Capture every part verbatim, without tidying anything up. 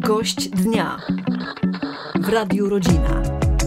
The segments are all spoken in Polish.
Gość dnia w Radiu Rodzina.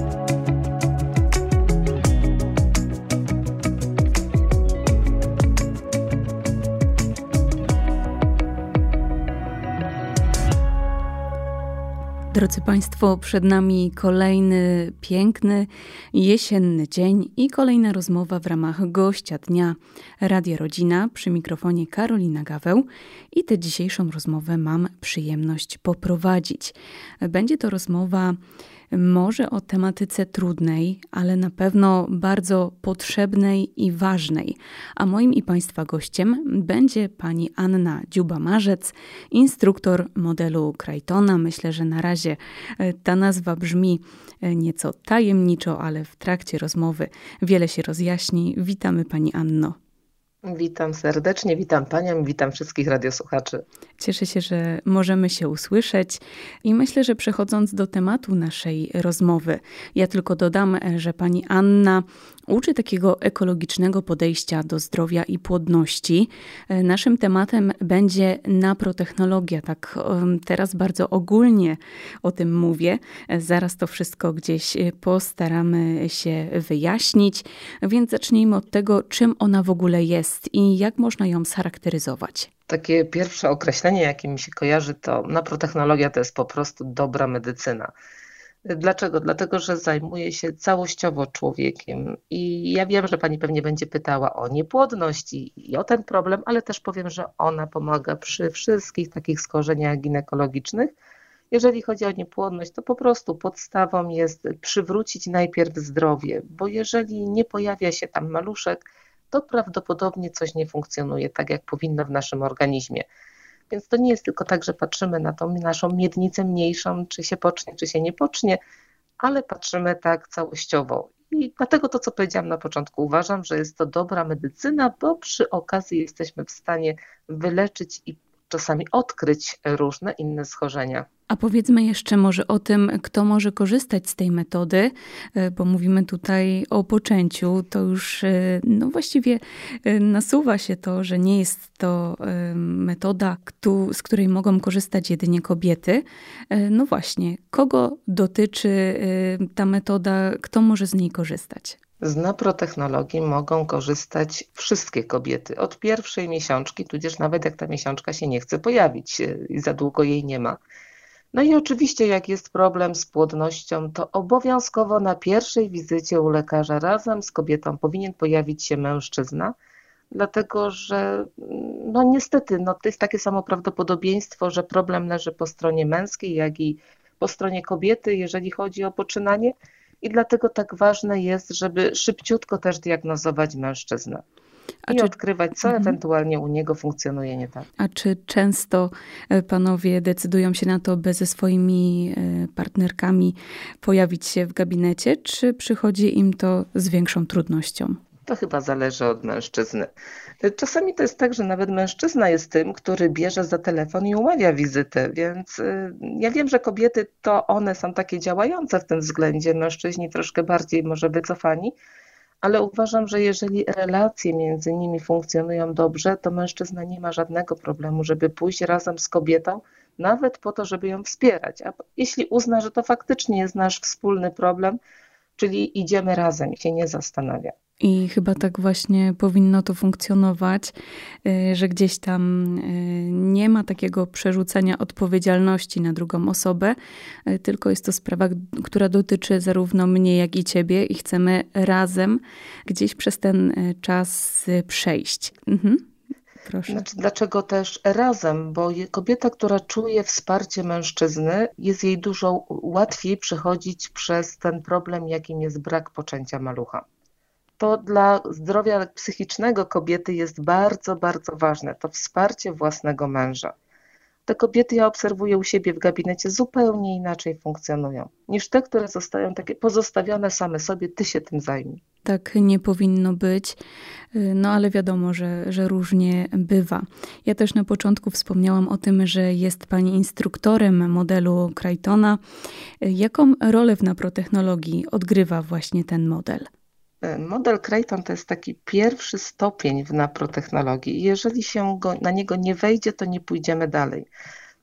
Drodzy Państwo, przed nami kolejny piękny, jesienny dzień i kolejna rozmowa w ramach Gościa Dnia Radia Rodzina. Przy mikrofonie Karolina Gaweł i tę dzisiejszą rozmowę mam przyjemność poprowadzić. Będzie to rozmowa może o tematyce trudnej, ale na pewno bardzo potrzebnej i ważnej. A moim i Państwa gościem będzie pani Anna Dziuba-Marzec, instruktor modelu Crichtona. Myślę, że na razie ta nazwa brzmi nieco tajemniczo, ale w trakcie rozmowy wiele się rozjaśni. Witamy pani Anno. Witam serdecznie, witam panią, witam wszystkich radiosłuchaczy. Cieszę się, że możemy się usłyszeć i myślę, że przechodząc do tematu naszej rozmowy, ja tylko dodam, że pani Anna uczy takiego ekologicznego podejścia do zdrowia i płodności. Naszym tematem będzie naprotechnologia, tak teraz bardzo ogólnie o tym mówię. Zaraz to wszystko gdzieś postaramy się wyjaśnić, więc zacznijmy od tego, czym ona w ogóle jest i jak można ją scharakteryzować. Takie pierwsze określenie, jakie mi się kojarzy, to naprotechnologia to jest po prostu dobra medycyna. Dlaczego? Dlatego, że zajmuje się całościowo człowiekiem i ja wiem, że pani pewnie będzie pytała o niepłodność i, i o ten problem, ale też powiem, że ona pomaga przy wszystkich takich schorzeniach ginekologicznych. Jeżeli chodzi o niepłodność, to po prostu podstawą jest przywrócić najpierw zdrowie, bo jeżeli nie pojawia się tam maluszek, to prawdopodobnie coś nie funkcjonuje tak, jak powinno w naszym organizmie. Więc to nie jest tylko tak, że patrzymy na tą naszą miednicę mniejszą, czy się pocznie, czy się nie pocznie, ale patrzymy tak całościowo. I dlatego to, co powiedziałam na początku, uważam, że jest to dobra medycyna, bo przy okazji jesteśmy w stanie wyleczyć i czasami odkryć różne inne schorzenia. A powiedzmy jeszcze może o tym, kto może korzystać z tej metody, bo mówimy tutaj o poczęciu, to już no właściwie nasuwa się to, że nie jest to metoda, z której mogą korzystać jedynie kobiety. No właśnie, kogo dotyczy ta metoda, kto może z niej korzystać? Z naprotechnologii mogą korzystać wszystkie kobiety od pierwszej miesiączki, tudzież nawet jak ta miesiączka się nie chce pojawić i za długo jej nie ma. No i oczywiście jak jest problem z płodnością, to obowiązkowo na pierwszej wizycie u lekarza razem z kobietą powinien pojawić się mężczyzna, dlatego że no niestety no to jest takie samo prawdopodobieństwo, że problem leży po stronie męskiej, jak i po stronie kobiety, jeżeli chodzi o poczynanie. I dlatego tak ważne jest, żeby szybciutko też diagnozować mężczyznę i czy... odkrywać, co mhm. ewentualnie u niego funkcjonuje nie tak. A czy często panowie decydują się na to, by ze swoimi partnerkami pojawić się w gabinecie, czy przychodzi im to z większą trudnością? To chyba zależy od mężczyzny. Czasami to jest tak, że nawet mężczyzna jest tym, który bierze za telefon i umawia wizytę, więc ja wiem, że kobiety to one są takie działające w tym względzie, mężczyźni troszkę bardziej może wycofani, ale uważam, że jeżeli relacje między nimi funkcjonują dobrze, to mężczyzna nie ma żadnego problemu, żeby pójść razem z kobietą, nawet po to, żeby ją wspierać. A jeśli uzna, że to faktycznie jest nasz wspólny problem, czyli idziemy razem i się nie zastanawia. I chyba tak właśnie powinno to funkcjonować, że gdzieś tam nie ma takiego przerzucania odpowiedzialności na drugą osobę, tylko jest to sprawa, która dotyczy zarówno mnie, jak i ciebie i chcemy razem gdzieś przez ten czas przejść. Mhm. Proszę. Znaczy, dlaczego też razem? Bo kobieta, która czuje wsparcie mężczyzny, jest jej dużo łatwiej przechodzić przez ten problem, jakim jest brak poczęcia malucha. To dla zdrowia psychicznego kobiety jest bardzo, bardzo ważne. To wsparcie własnego męża. Te kobiety, ja obserwuję u siebie w gabinecie, zupełnie inaczej funkcjonują niż te, które zostają takie pozostawione same sobie, ty się tym zajmij. Tak nie powinno być, no ale wiadomo, że, że różnie bywa. Ja też na początku wspomniałam o tym, że jest pani instruktorem modelu Crichtona. Jaką rolę w naprotechnologii odgrywa właśnie ten model? Model Crichton to jest taki pierwszy stopień w naprotechnologii. Jeżeli się go, na niego nie wejdzie, to nie pójdziemy dalej.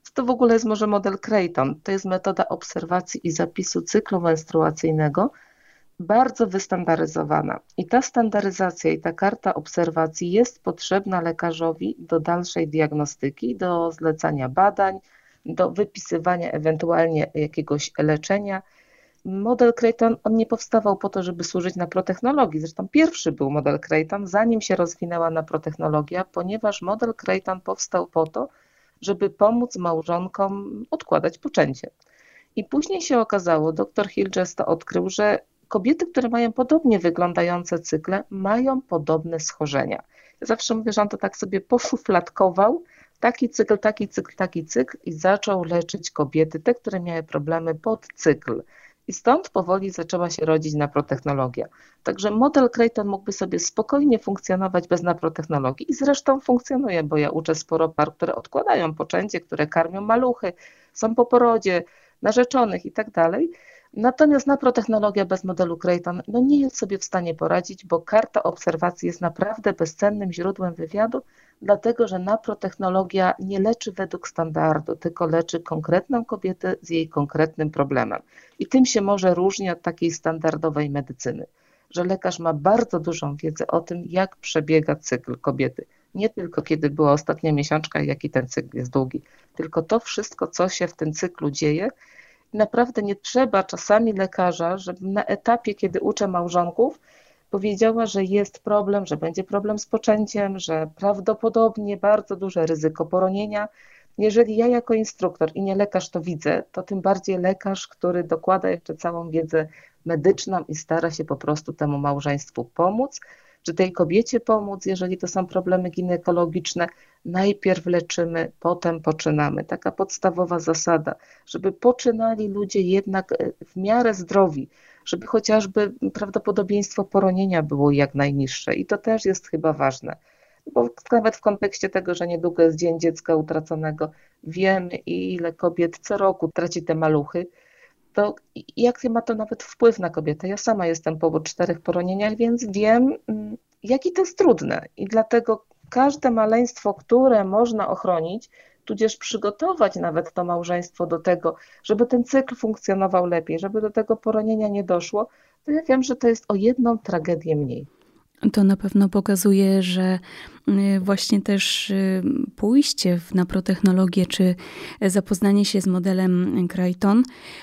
Co to w ogóle jest może model Creighton? To jest metoda obserwacji i zapisu cyklu menstruacyjnego, bardzo wystandaryzowana. I ta standaryzacja i ta karta obserwacji jest potrzebna lekarzowi do dalszej diagnostyki, do zlecania badań, do wypisywania ewentualnie jakiegoś leczenia. Model Creighton, on nie powstawał po to, żeby służyć na protechnologii. Zresztą pierwszy był model Creighton, zanim się rozwinęła naprotechnologia, ponieważ model Creighton powstał po to, żeby pomóc małżonkom odkładać poczęcie. I później się okazało, dr Hilgers to odkrył, że kobiety, które mają podobnie wyglądające cykle, mają podobne schorzenia. Ja zawsze mówię, że on to tak sobie poszufladkował, taki cykl, taki cykl, taki cykl i zaczął leczyć kobiety, te, które miały problemy pod cykl. I stąd powoli zaczęła się rodzić naprotechnologia. Także model Creighton mógłby sobie spokojnie funkcjonować bez naprotechnologii i zresztą funkcjonuje, bo ja uczę sporo par, które odkładają poczęcie, które karmią maluchy, są po porodzie, narzeczonych i tak dalej. Natomiast naprotechnologia bez modelu Creighton no nie jest sobie w stanie poradzić, bo karta obserwacji jest naprawdę bezcennym źródłem wywiadu, dlatego że naprotechnologia nie leczy według standardu, tylko leczy konkretną kobietę z jej konkretnym problemem. I tym się może różni od takiej standardowej medycyny, że lekarz ma bardzo dużą wiedzę o tym, jak przebiega cykl kobiety. Nie tylko kiedy była ostatnia miesiączka i jaki ten cykl jest długi, tylko to wszystko, co się w tym cyklu dzieje. Naprawdę nie trzeba czasami lekarza, żeby na etapie, kiedy uczę małżonków, powiedziała, że jest problem, że będzie problem z poczęciem, że prawdopodobnie bardzo duże ryzyko poronienia. Jeżeli ja jako instruktor i nie lekarz to widzę, to tym bardziej lekarz, który dokłada jeszcze całą wiedzę medyczną i stara się po prostu temu małżeństwu pomóc, czy tej kobiecie pomóc, jeżeli to są problemy ginekologiczne. Najpierw leczymy, potem poczynamy. Taka podstawowa zasada, żeby poczynali ludzie jednak w miarę zdrowi, żeby chociażby prawdopodobieństwo poronienia było jak najniższe i to też jest chyba ważne. Bo nawet w kontekście tego, że niedługo jest Dzień Dziecka Utraconego, wiemy, ile kobiet co roku traci te maluchy, to jak ma to nawet wpływ na kobietę. Ja sama jestem po czterech poronieniach, więc wiem, jaki to jest trudne i dlatego każde maleństwo, które można ochronić, tudzież przygotować nawet to małżeństwo do tego, żeby ten cykl funkcjonował lepiej, żeby do tego poronienia nie doszło, to ja wiem, że to jest o jedną tragedię mniej. To na pewno pokazuje, że właśnie też pójście w naprotechnologię czy zapoznanie się z modelem Creighton,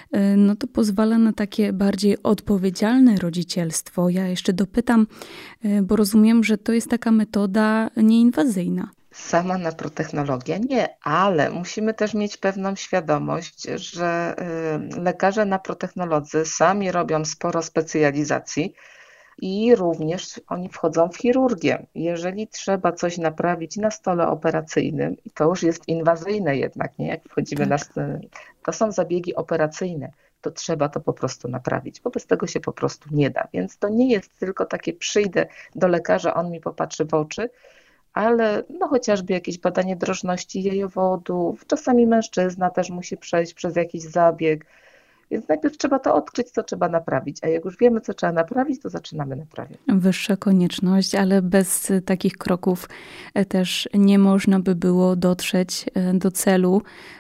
no to pozwala na takie bardziej odpowiedzialne rodzicielstwo. Ja jeszcze dopytam, bo rozumiem, że to jest taka metoda nieinwazyjna. Sama naprotechnologia nie, ale musimy też mieć pewną świadomość, że lekarze naprotechnolodzy sami robią sporo specjalizacji, i również oni wchodzą w chirurgię. Jeżeli trzeba coś naprawić na stole operacyjnym, i to już jest inwazyjne jednak, nie? Jak wchodzimy tak. na to są zabiegi operacyjne, to trzeba to po prostu naprawić. Wobec tego się po prostu nie da. Więc to nie jest tylko takie przyjdę do lekarza, on mi popatrzy w oczy, ale no chociażby jakieś badanie drożności jajowodów, czasami mężczyzna też musi przejść przez jakiś zabieg. Więc najpierw trzeba to odkryć, co trzeba naprawić, a jak już wiemy, co trzeba naprawić, to zaczynamy naprawiać. Wyższa konieczność, ale bez takich kroków też nie można by było dotrzeć do celu,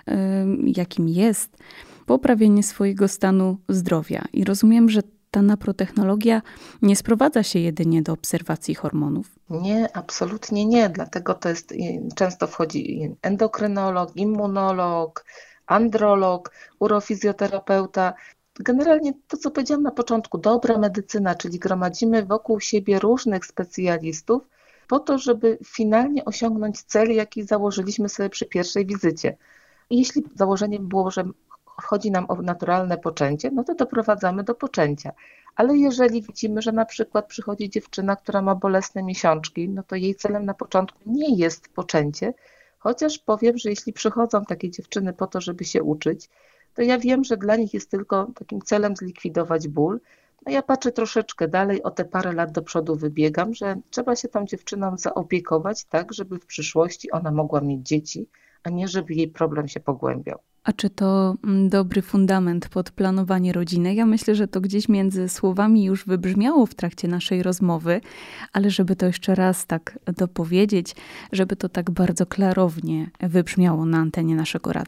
jakim jest poprawienie swojego stanu zdrowia. I rozumiem, że ta naprotechnologia nie sprowadza się jedynie do obserwacji hormonów. Nie, absolutnie nie, dlatego to jest, często wchodzi endokrynolog, immunolog, androlog, urofizjoterapeuta. Generalnie to, co powiedziałam na początku, dobra medycyna, czyli gromadzimy wokół siebie różnych specjalistów po to, żeby finalnie osiągnąć cel, jaki założyliśmy sobie przy pierwszej wizycie. I jeśli założeniem było, że chodzi nam o naturalne poczęcie, no to doprowadzamy do poczęcia. Ale jeżeli widzimy, że na przykład przychodzi dziewczyna, która ma bolesne miesiączki, no to jej celem na początku nie jest poczęcie, chociaż powiem, że jeśli przychodzą takie dziewczyny po to, żeby się uczyć, to ja wiem, że dla nich jest tylko takim celem zlikwidować ból. No ja patrzę troszeczkę dalej, o te parę lat do przodu wybiegam, że trzeba się tą dziewczyną zaopiekować tak, żeby w przyszłości ona mogła mieć dzieci, a nie żeby jej problem się pogłębiał. A czy to dobry fundament pod planowanie rodziny? Ja myślę, że to gdzieś między słowami już wybrzmiało w trakcie naszej rozmowy, ale żeby to jeszcze raz tak dopowiedzieć, żeby to tak bardzo klarownie wybrzmiało na antenie naszego radia.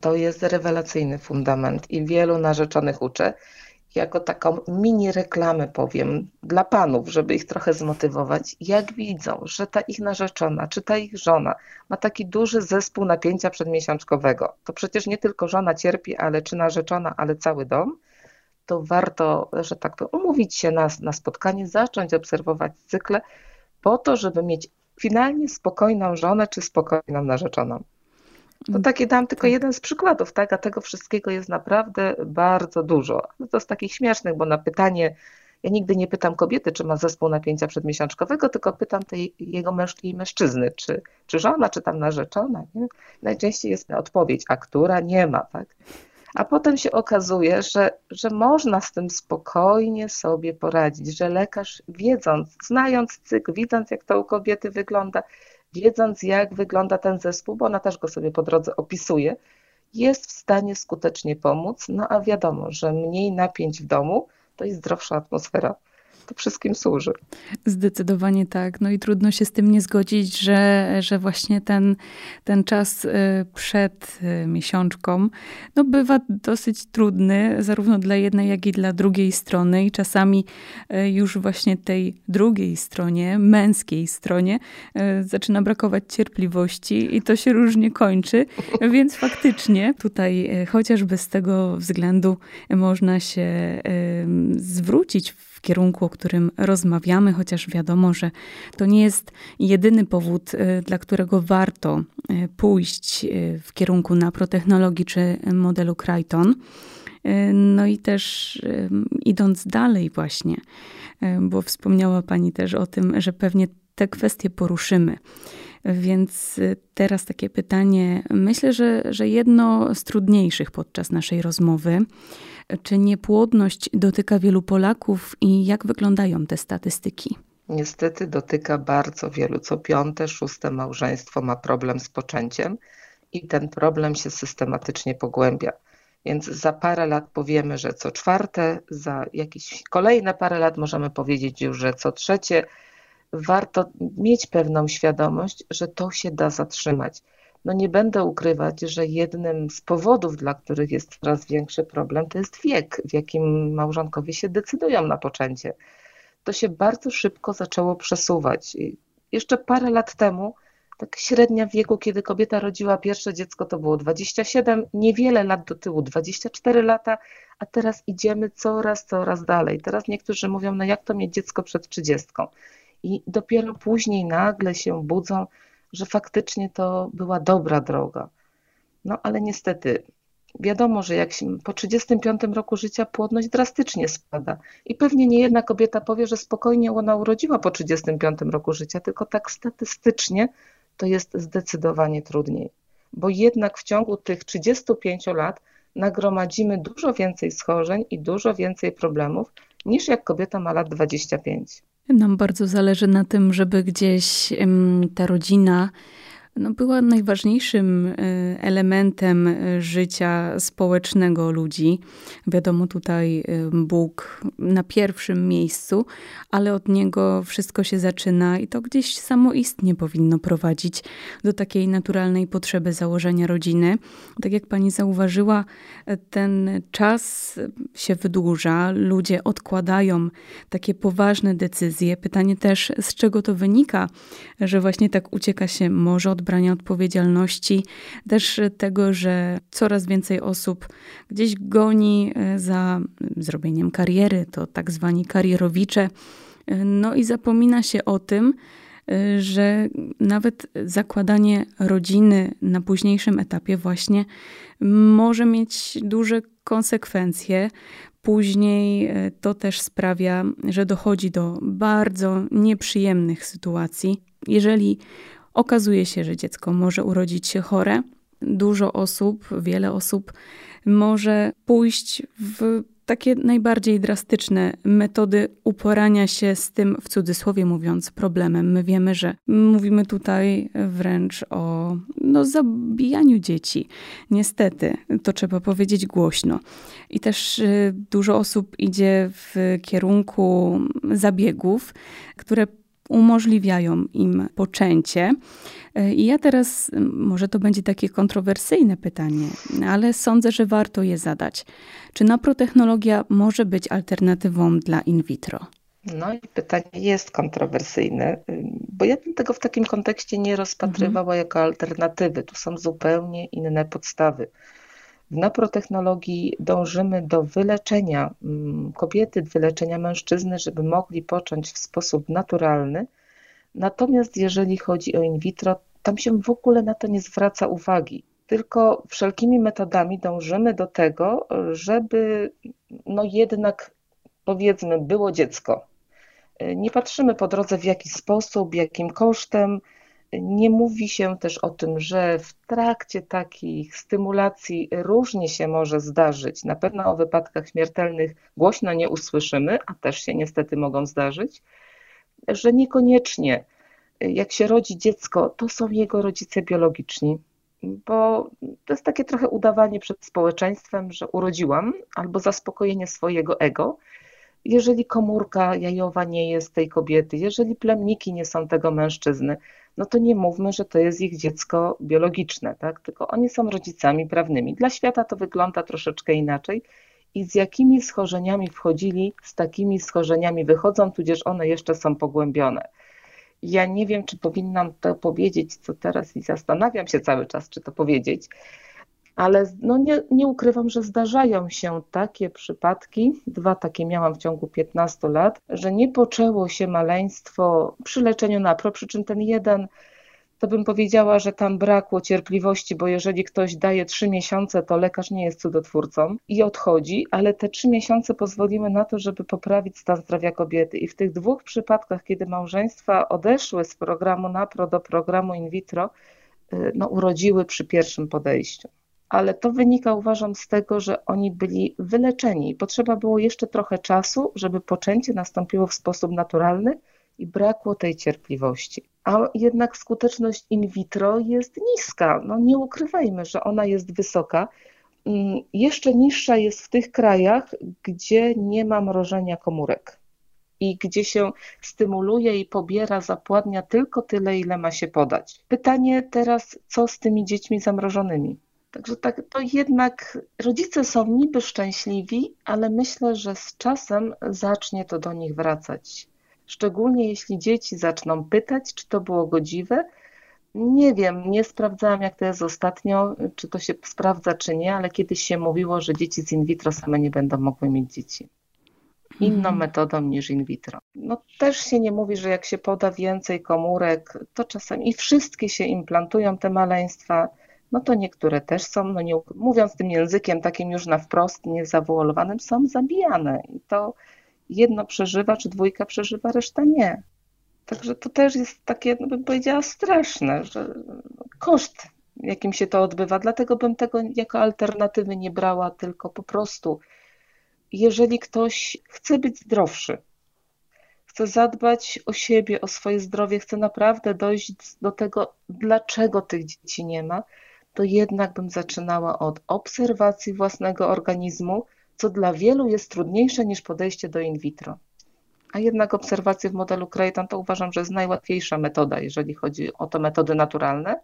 to jest rewelacyjny fundament i wielu narzeczonych uczę. Jako taką mini reklamę powiem dla panów, żeby ich trochę zmotywować, jak widzą, że ta ich narzeczona czy ta ich żona ma taki duży zespół napięcia przedmiesiączkowego, to przecież nie tylko żona cierpi, ale czy narzeczona, ale cały dom, to warto, że tak powiem, umówić się na, na spotkanie, zacząć obserwować cykle po to, żeby mieć finalnie spokojną żonę czy spokojną narzeczoną. To taki dam tylko jeden z przykładów, tak? A tego wszystkiego jest naprawdę bardzo dużo. No to z takich śmiesznych, bo na pytanie, ja nigdy nie pytam kobiety, czy ma zespół napięcia przedmiesiączkowego, tylko pytam tej jego mężki i mężczyzny, czy, czy żona, czy tam narzeczona. Nie? Najczęściej jest odpowiedź, a która nie ma, tak? A potem się okazuje, że, że można z tym spokojnie sobie poradzić, że lekarz wiedząc, znając cykl, widząc jak to u kobiety wygląda, wiedząc jak wygląda ten zespół, bo ona też go sobie po drodze opisuje, jest w stanie skutecznie pomóc, no a wiadomo, że mniej napięć w domu to jest zdrowsza atmosfera. To wszystkim służy. Zdecydowanie tak. No i trudno się z tym nie zgodzić, że, że właśnie ten, ten czas przed miesiączką no bywa dosyć trudny, zarówno dla jednej, jak i dla drugiej strony. I czasami już właśnie tej drugiej stronie, męskiej stronie, zaczyna brakować cierpliwości i to się różnie kończy. Więc faktycznie tutaj chociażby z tego względu można się zwrócić w kierunku, o którym rozmawiamy, chociaż wiadomo, że to nie jest jedyny powód, dla którego warto pójść w kierunku naprotechnologii czy modelu Creighton. No i też idąc dalej właśnie, bo wspomniała Pani też o tym, że pewnie te kwestie poruszymy. Więc teraz takie pytanie, myślę, że, że jedno z trudniejszych podczas naszej rozmowy. Czy niepłodność dotyka wielu Polaków i jak wyglądają te statystyki? Niestety dotyka bardzo wielu. Co piąte, szóste małżeństwo ma problem z poczęciem i ten problem się systematycznie pogłębia. Więc za parę lat powiemy, że co czwarte, za jakieś kolejne parę lat możemy powiedzieć już, że co trzecie. Warto mieć pewną świadomość, że to się da zatrzymać. No nie będę ukrywać, że jednym z powodów, dla których jest coraz większy problem, to jest wiek, w jakim małżonkowie się decydują na poczęcie. To się bardzo szybko zaczęło przesuwać. Jeszcze parę lat temu, tak średnia wieku, kiedy kobieta rodziła pierwsze dziecko, to było dwadzieścia siedem, niewiele lat do tyłu, dwadzieścia cztery lata, a teraz idziemy coraz, coraz dalej. Teraz niektórzy mówią, no jak to mieć dziecko przed trzydziestką? I dopiero później nagle się budzą, że faktycznie to była dobra droga. No ale niestety wiadomo, że jak się po trzydziestym piątym roku życia płodność drastycznie spada. I pewnie nie jedna kobieta powie, że spokojnie ona urodziła po trzydziestym piątym roku życia, tylko tak statystycznie to jest zdecydowanie trudniej. Bo jednak w ciągu tych trzydziestu pięciu lat nagromadzimy dużo więcej schorzeń i dużo więcej problemów, niż jak kobieta ma lat dwadzieścia pięć. Nam bardzo zależy na tym, żeby gdzieś ta rodzina no, była najważniejszym elementem życia społecznego ludzi. Wiadomo, tutaj Bóg na pierwszym miejscu, ale od Niego wszystko się zaczyna i to gdzieś samoistnie powinno prowadzić do takiej naturalnej potrzeby założenia rodziny. Tak jak Pani zauważyła, ten czas się wydłuża, ludzie odkładają takie poważne decyzje. Pytanie też, z czego to wynika, że właśnie tak ucieka się może od brania odpowiedzialności, też tego, że coraz więcej osób gdzieś goni za zrobieniem kariery, to tak zwani karierowicze, no i zapomina się o tym, że nawet zakładanie rodziny na późniejszym etapie właśnie może mieć duże konsekwencje. Później to też sprawia, że dochodzi do bardzo nieprzyjemnych sytuacji. Jeżeli okazuje się, że dziecko może urodzić się chore, dużo osób, wiele osób może pójść w takie najbardziej drastyczne metody uporania się z tym, w cudzysłowie mówiąc, problemem. My wiemy, że mówimy tutaj wręcz o no, zabijaniu dzieci. Niestety, to trzeba powiedzieć głośno. I też y, dużo osób idzie w kierunku zabiegów, które umożliwiają im poczęcie. I ja teraz, może to będzie takie kontrowersyjne pytanie, ale sądzę, że warto je zadać. Czy naprotechnologia może być alternatywą dla in vitro? No i pytanie jest kontrowersyjne, bo ja bym tego w takim kontekście nie rozpatrywała mhm. jako alternatywy. Tu są zupełnie inne podstawy. W naprotechnologii dążymy do wyleczenia kobiety, wyleczenia mężczyzny, żeby mogli począć w sposób naturalny. Natomiast jeżeli chodzi o in vitro, tam się w ogóle na to nie zwraca uwagi. Tylko wszelkimi metodami dążymy do tego, żeby no jednak, powiedzmy, było dziecko. Nie patrzymy po drodze, w jaki sposób, jakim kosztem. Nie mówi się też o tym, że w trakcie takich stymulacji różnie się może zdarzyć. Na pewno o wypadkach śmiertelnych głośno nie usłyszymy, a też się niestety mogą zdarzyć, że niekoniecznie jak się rodzi dziecko, to są jego rodzice biologiczni, bo to jest takie trochę udawanie przed społeczeństwem, że urodziłam, albo zaspokojenie swojego ego. Jeżeli komórka jajowa nie jest tej kobiety, jeżeli plemniki nie są tego mężczyzny, no to nie mówmy, że to jest ich dziecko biologiczne, tak? Tylko oni są rodzicami prawnymi. Dla świata to wygląda troszeczkę inaczej i z jakimi schorzeniami wchodzili, z takimi schorzeniami wychodzą, tudzież one jeszcze są pogłębione. Ja nie wiem, czy powinnam to powiedzieć, co teraz i zastanawiam się cały czas, czy to powiedzieć, ale no nie, nie ukrywam, że zdarzają się takie przypadki, dwa takie miałam w ciągu piętnastu lat, że nie poczęło się maleństwo przy leczeniu napro, przy czym ten jeden, to bym powiedziała, że tam brakło cierpliwości, bo jeżeli ktoś daje trzy miesiące, to lekarz nie jest cudotwórcą i odchodzi, ale te trzy miesiące pozwoliły na to, żeby poprawić stan zdrowia kobiety. I w tych dwóch przypadkach, kiedy małżeństwa odeszły z programu napro do programu in vitro, no urodziły przy pierwszym podejściu. Ale to wynika, uważam, z tego, że oni byli wyleczeni. Potrzeba było jeszcze trochę czasu, żeby poczęcie nastąpiło w sposób naturalny i brakło tej cierpliwości. A jednak skuteczność in vitro jest niska. No nie ukrywajmy, że ona jest wysoka. Jeszcze niższa jest w tych krajach, gdzie nie ma mrożenia komórek i gdzie się stymuluje i pobiera, zapładnia tylko tyle, ile ma się podać. Pytanie teraz, co z tymi dziećmi zamrożonymi? Także tak, to jednak rodzice są niby szczęśliwi, ale myślę, że z czasem zacznie to do nich wracać. Szczególnie jeśli dzieci zaczną pytać, czy to było godziwe. Nie wiem, nie sprawdzałam, jak to jest ostatnio, czy to się sprawdza, czy nie, ale kiedyś się mówiło, że dzieci z in vitro same nie będą mogły mieć dzieci. Inną mhm. metodą niż in vitro. No też się nie mówi, że jak się poda więcej komórek, to czasami i wszystkie się implantują, te maleństwa. No to niektóre też są, no nie, mówiąc tym językiem takim już na wprost, niezawoalowanym, są zabijane. I to jedno przeżywa, czy dwójka przeżywa, reszta nie. Także to też jest takie, no bym powiedziała, straszne, że koszt, jakim się to odbywa. Dlatego bym tego jako alternatywy nie brała, tylko po prostu, jeżeli ktoś chce być zdrowszy, chce zadbać o siebie, o swoje zdrowie, chce naprawdę dojść do tego, dlaczego tych dzieci nie ma, to jednak bym zaczynała od obserwacji własnego organizmu, co dla wielu jest trudniejsze niż podejście do in vitro. A jednak obserwacje w modelu Creighton to uważam, że jest najłatwiejsza metoda, jeżeli chodzi o to metody naturalne.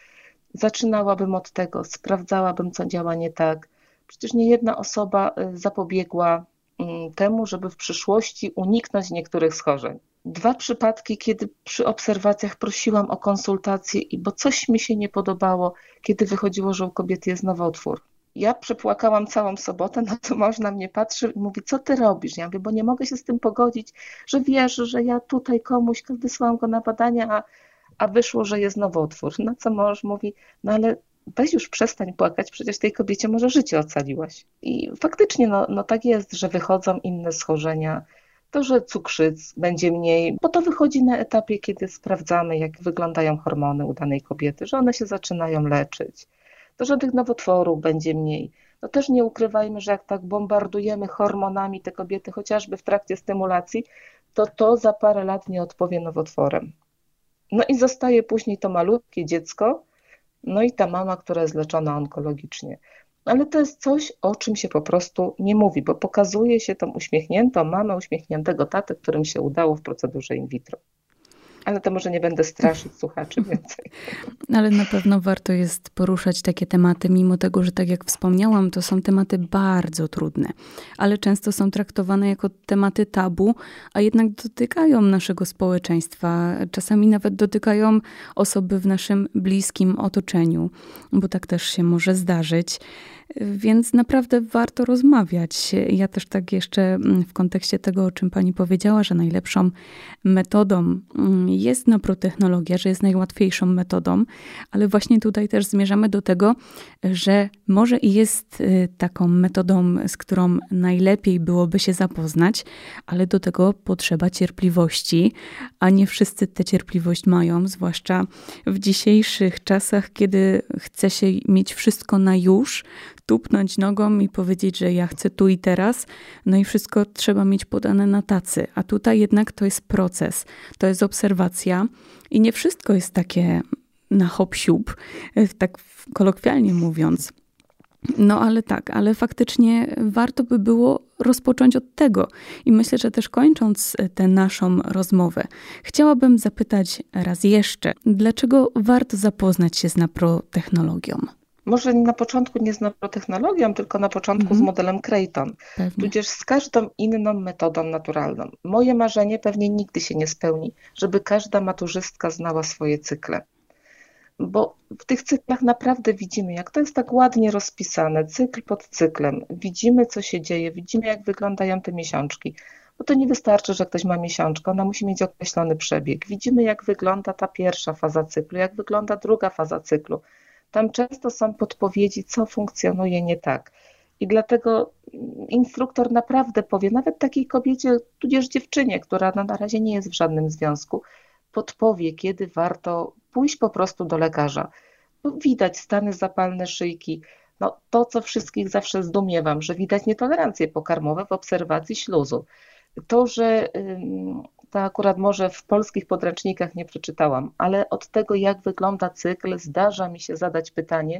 Zaczynałabym od tego, sprawdzałabym, co działa nie tak. Przecież nie jedna osoba zapobiegła temu, żeby w przyszłości uniknąć niektórych schorzeń. Dwa przypadki, kiedy przy obserwacjach prosiłam o konsultację, i bo coś mi się nie podobało, kiedy wychodziło, że u kobiety jest nowotwór. Ja przepłakałam całą sobotę, na to mąż na mnie patrzy i mówi, co ty robisz? Ja mówię, bo nie mogę się z tym pogodzić, że wiesz, że ja tutaj komuś wysłałam go na badania, a, a wyszło, że jest nowotwór. Na co mąż mówi, no ale weź już przestań płakać, przecież tej kobiecie może życie ocaliłaś. I faktycznie no, no tak jest, że wychodzą inne schorzenia, to, że cukrzyc będzie mniej, bo to wychodzi na etapie, kiedy sprawdzamy, jak wyglądają hormony u danej kobiety, że one się zaczynają leczyć. To, że tych nowotworów będzie mniej. No też nie ukrywajmy, że jak tak bombardujemy hormonami te kobiety, chociażby w trakcie stymulacji, to to za parę lat nie odpowie nowotworem. No i zostaje później to malutkie dziecko, no i ta mama, która jest leczona onkologicznie. Ale to jest coś, o czym się po prostu nie mówi, bo pokazuje się tą uśmiechniętą mamę, uśmiechniętego tatę, którym się udało w procedurze in vitro. Ale to może nie będę straszyć słuchaczy więcej. Ale na pewno warto jest poruszać takie tematy, mimo tego, że tak jak wspomniałam, to są tematy bardzo trudne, ale często są traktowane jako tematy tabu, a jednak dotykają naszego społeczeństwa. Czasami nawet dotykają osoby w naszym bliskim otoczeniu, bo tak też się może zdarzyć. Więc naprawdę warto rozmawiać. Ja też tak jeszcze w kontekście tego, o czym pani powiedziała, że najlepszą metodą jest naprotechnologia, że jest najłatwiejszą metodą, ale właśnie tutaj też zmierzamy do tego, że może i jest taką metodą, z którą najlepiej byłoby się zapoznać, ale do tego potrzeba cierpliwości, a nie wszyscy tę cierpliwość mają, zwłaszcza w dzisiejszych czasach, kiedy chce się mieć wszystko na już, tupnąć nogą i powiedzieć, że ja chcę tu i teraz, no i wszystko trzeba mieć podane na tacy. A tutaj jednak to jest proces, to jest obserwacja i nie wszystko jest takie na hop siup, tak kolokwialnie mówiąc. No ale tak, ale faktycznie warto by było rozpocząć od tego. I myślę, że też kończąc tę naszą rozmowę, chciałabym zapytać raz jeszcze, dlaczego warto zapoznać się z naprotechnologią? Może na początku nie z naprotechnologią, tylko na początku mm. z modelem Creighton, Pewnie. tudzież z każdą inną metodą naturalną. Moje marzenie pewnie nigdy się nie spełni, żeby każda maturzystka znała swoje cykle. Bo w tych cyklach naprawdę widzimy, jak to jest tak ładnie rozpisane, cykl pod cyklem. Widzimy, co się dzieje, widzimy, jak wyglądają te miesiączki. Bo to nie wystarczy, że ktoś ma miesiączkę, ona musi mieć określony przebieg. Widzimy, jak wygląda ta pierwsza faza cyklu, jak wygląda druga faza cyklu. Tam często są podpowiedzi, co funkcjonuje nie tak. I dlatego instruktor naprawdę powie, nawet takiej kobiecie, tudzież dziewczynie, która no na razie nie jest w żadnym związku, podpowie, kiedy warto pójść po prostu do lekarza. Bo widać stany zapalne szyjki, no to, co wszystkich zawsze zdumiewam, że widać nietolerancje pokarmowe w obserwacji śluzu. To, że to akurat może w polskich podręcznikach nie przeczytałam, ale od tego, jak wygląda cykl, zdarza mi się zadać pytanie,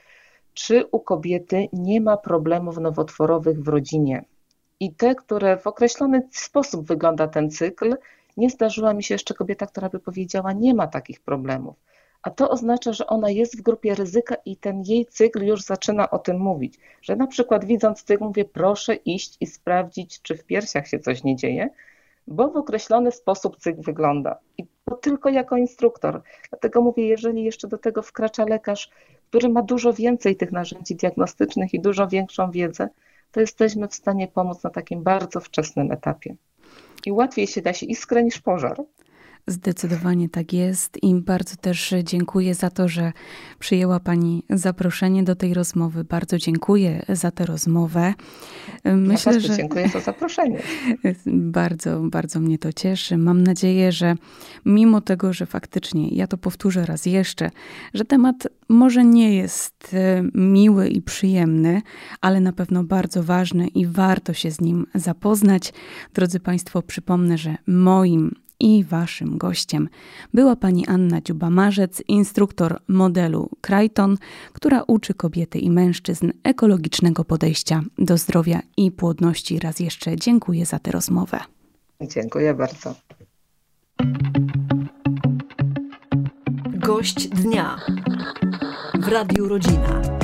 czy u kobiety nie ma problemów nowotworowych w rodzinie. I te, które w określony sposób wygląda ten cykl, nie zdarzyła mi się jeszcze kobieta, która by powiedziała, nie ma takich problemów. A to oznacza, że ona jest w grupie ryzyka i ten jej cykl już zaczyna o tym mówić. Że na przykład widząc cykl mówię, proszę iść i sprawdzić, czy w piersiach się coś nie dzieje, bo w określony sposób cykl wygląda. I to tylko jako instruktor. Dlatego mówię, jeżeli jeszcze do tego wkracza lekarz, który ma dużo więcej tych narzędzi diagnostycznych i dużo większą wiedzę, to jesteśmy w stanie pomóc na takim bardzo wczesnym etapie. I łatwiej się gasi iskrę niż pożar. Zdecydowanie tak jest i bardzo też dziękuję za to, że przyjęła pani zaproszenie do tej rozmowy. Bardzo dziękuję za tę rozmowę. Myślę, ja że dziękuję za zaproszenie. Bardzo, bardzo mnie to cieszy. Mam nadzieję, że mimo tego, że faktycznie, ja to powtórzę raz jeszcze, że temat może nie jest miły i przyjemny, ale na pewno bardzo ważny i warto się z nim zapoznać. Drodzy Państwo, przypomnę, że moim i waszym gościem była pani Anna Dziuba-Marzec, instruktor modelu Creighton, która uczy kobiety i mężczyzn ekologicznego podejścia do zdrowia i płodności. Raz jeszcze dziękuję za tę rozmowę. Dziękuję bardzo. Gość dnia w Radiu Rodzina.